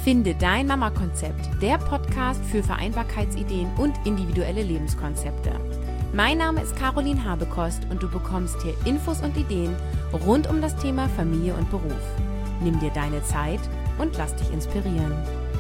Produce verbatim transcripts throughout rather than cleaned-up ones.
Finde dein Mama-Konzept, der Podcast für Vereinbarkeitsideen und individuelle Lebenskonzepte. Mein Name ist Caroline Habekost und du bekommst hier Infos und Ideen rund um das Thema Familie und Beruf. Nimm dir deine Zeit und lass dich inspirieren.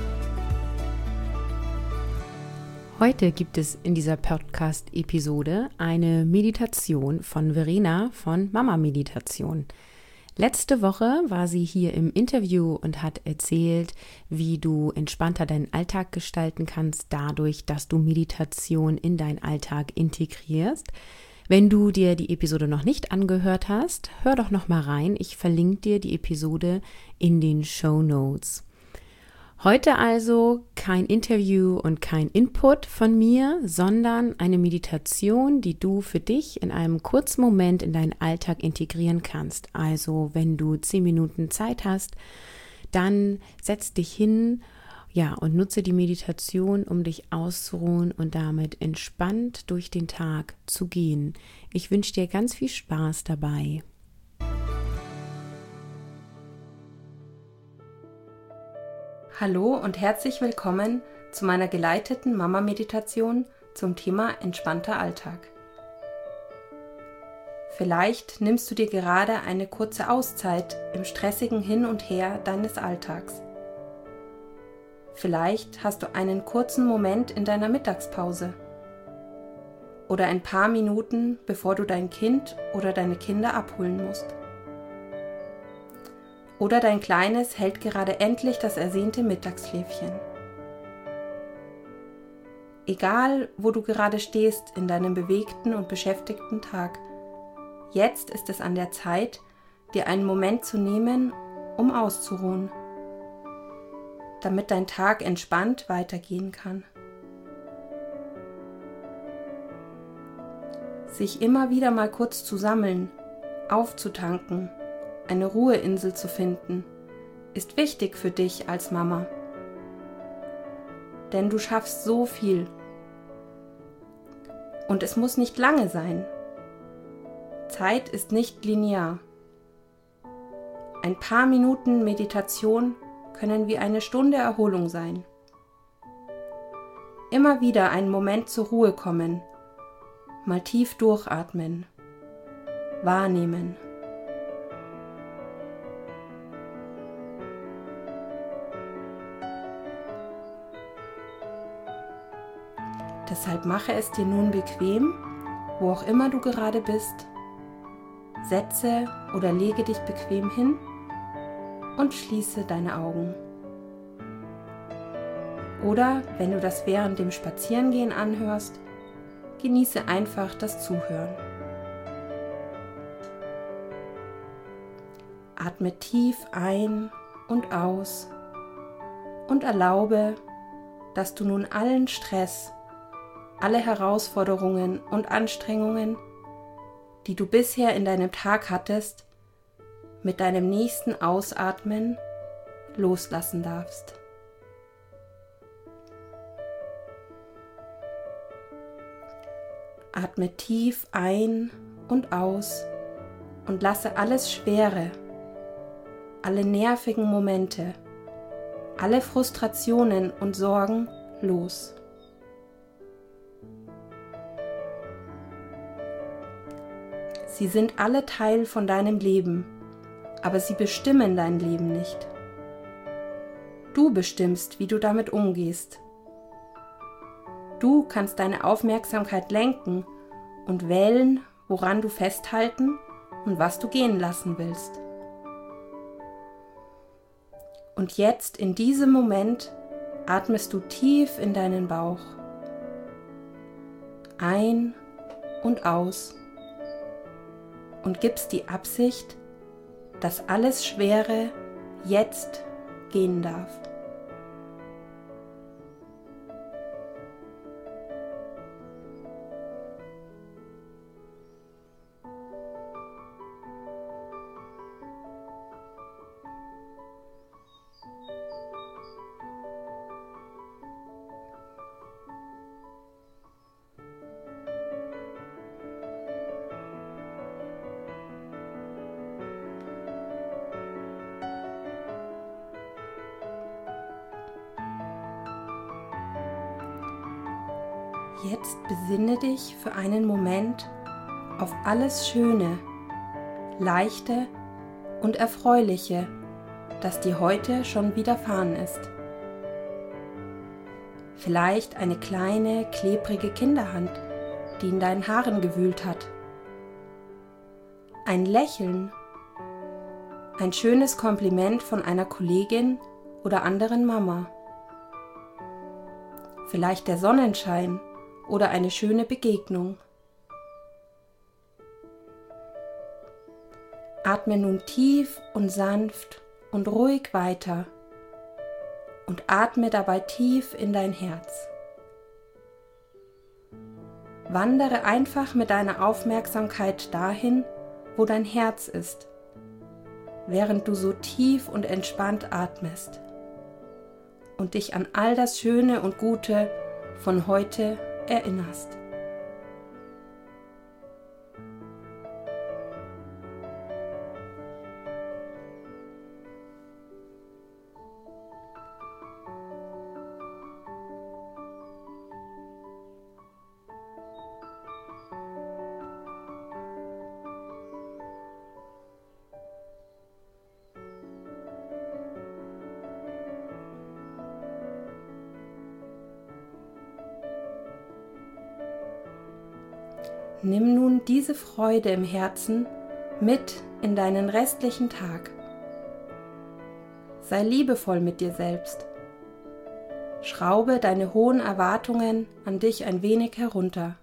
Heute gibt es in dieser Podcast-Episode eine Meditation von Verena von Mama Meditation. Letzte Woche war sie hier im Interview und hat erzählt, wie du entspannter deinen Alltag gestalten kannst, dadurch, dass du Meditation in deinen Alltag integrierst. Wenn du dir die Episode noch nicht angehört hast, hör doch noch mal rein. Ich verlinke dir die Episode in den Shownotes. Heute also kein Interview und kein Input von mir, sondern eine Meditation, die du für dich in einem kurzen Moment in deinen Alltag integrieren kannst. Also wenn du zehn Minuten Zeit hast, dann setz dich hin, ja, und nutze die Meditation, um dich auszuruhen und damit entspannt durch den Tag zu gehen. Ich wünsche dir ganz viel Spaß dabei. Hallo und herzlich willkommen zu meiner geleiteten Mama-Meditation zum Thema entspannter Alltag. Vielleicht nimmst du dir gerade eine kurze Auszeit im stressigen Hin und Her deines Alltags. Vielleicht hast du einen kurzen Moment in deiner Mittagspause oder ein paar Minuten, bevor du dein Kind oder deine Kinder abholen musst. Oder dein Kleines hält gerade endlich das ersehnte Mittagsschläfchen. Egal, wo du gerade stehst in deinem bewegten und beschäftigten Tag, jetzt ist es an der Zeit, dir einen Moment zu nehmen, um auszuruhen, damit dein Tag entspannt weitergehen kann. Sich immer wieder mal kurz zu sammeln, aufzutanken, eine Ruheinsel zu finden, ist wichtig für dich als Mama. Denn du schaffst so viel. Und es muss nicht lange sein. Zeit ist nicht linear. Ein paar Minuten Meditation können wie eine Stunde Erholung sein. Immer wieder einen Moment zur Ruhe kommen, mal tief durchatmen, wahrnehmen. Deshalb mache es dir nun bequem, wo auch immer du gerade bist. Setze oder lege dich bequem hin und schließe deine Augen. Oder wenn du das während dem Spazierengehen anhörst, genieße einfach das Zuhören. Atme tief ein und aus und erlaube, dass du nun allen Stress, alle Herausforderungen und Anstrengungen, die du bisher in deinem Tag hattest, mit deinem nächsten Ausatmen loslassen darfst. Atme tief ein und aus und lasse alles Schwere, alle nervigen Momente, alle Frustrationen und Sorgen los. Sie sind alle Teil von deinem Leben, aber sie bestimmen dein Leben nicht. Du bestimmst, wie du damit umgehst. Du kannst deine Aufmerksamkeit lenken und wählen, woran du festhalten und was du gehen lassen willst. Und jetzt, in diesem Moment, atmest du tief in deinen Bauch. Ein und aus. Und gibst die Absicht, dass alles Schwere jetzt gehen darf. Jetzt besinne dich für einen Moment auf alles Schöne, Leichte und Erfreuliche, das dir heute schon widerfahren ist. Vielleicht eine kleine, klebrige Kinderhand, die in deinen Haaren gewühlt hat. Ein Lächeln, ein schönes Kompliment von einer Kollegin oder anderen Mama. Vielleicht der Sonnenschein oder eine schöne Begegnung. Atme nun tief und sanft und ruhig weiter und atme dabei tief in dein Herz. Wandere einfach mit deiner Aufmerksamkeit dahin, wo dein Herz ist, während du so tief und entspannt atmest und dich an all das Schöne und Gute von heute erinnerst. Nimm nun diese Freude im Herzen mit in deinen restlichen Tag. Sei liebevoll mit dir selbst. Schraube deine hohen Erwartungen an dich ein wenig herunter.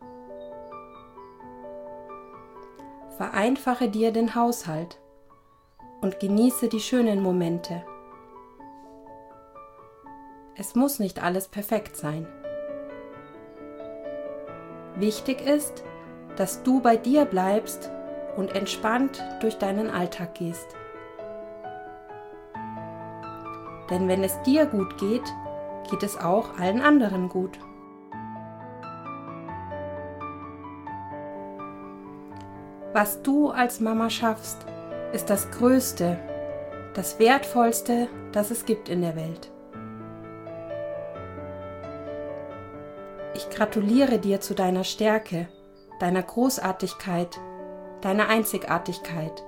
Vereinfache dir den Haushalt und genieße die schönen Momente. Es muss nicht alles perfekt sein. Wichtig ist, dass du bei dir bleibst und entspannt durch deinen Alltag gehst. Denn wenn es dir gut geht, geht es auch allen anderen gut. Was du als Mama schaffst, ist das Größte, das Wertvollste, das es gibt in der Welt. Ich gratuliere dir zu deiner Stärke, deiner Großartigkeit, deiner Einzigartigkeit.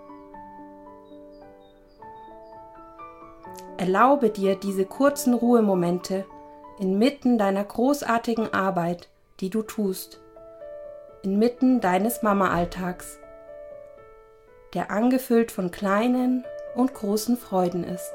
Erlaube dir diese kurzen Ruhemomente inmitten deiner großartigen Arbeit, die du tust, inmitten deines Mama-Alltags, der angefüllt von kleinen und großen Freuden ist.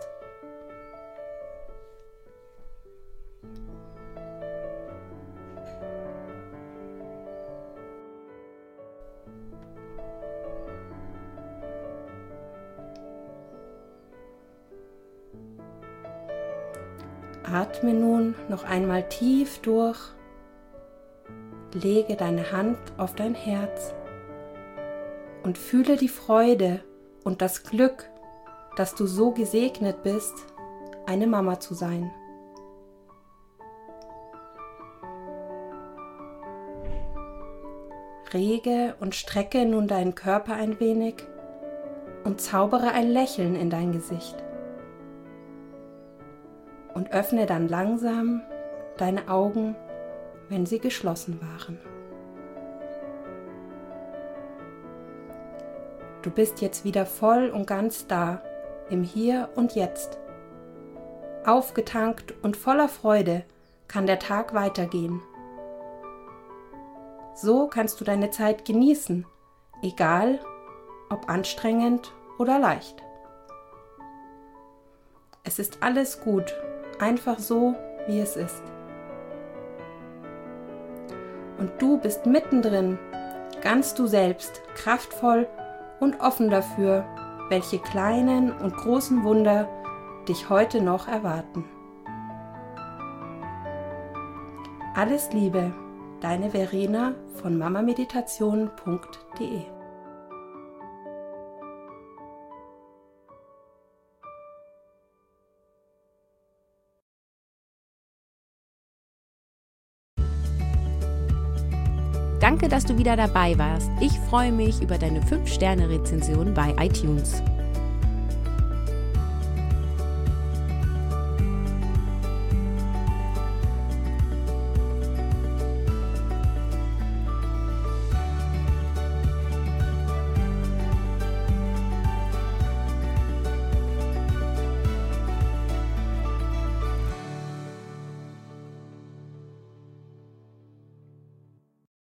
Atme nun noch einmal tief durch, lege deine Hand auf dein Herz und fühle die Freude und das Glück, dass du so gesegnet bist, eine Mama zu sein. Rege und strecke nun deinen Körper ein wenig und zaubere ein Lächeln in dein Gesicht. Und öffne dann langsam deine Augen, wenn sie geschlossen waren. Du bist jetzt wieder voll und ganz da, im Hier und Jetzt. Aufgetankt und voller Freude kann der Tag weitergehen. So kannst du deine Zeit genießen, egal ob anstrengend oder leicht. Es ist alles gut. Einfach so, wie es ist. Und du bist mittendrin, ganz du selbst, kraftvoll und offen dafür, welche kleinen und großen Wunder dich heute noch erwarten. Alles Liebe, deine Verena von mamameditation punkt de. Danke, dass du wieder dabei warst. Ich freue mich über deine fünf Sterne Rezension bei iTunes.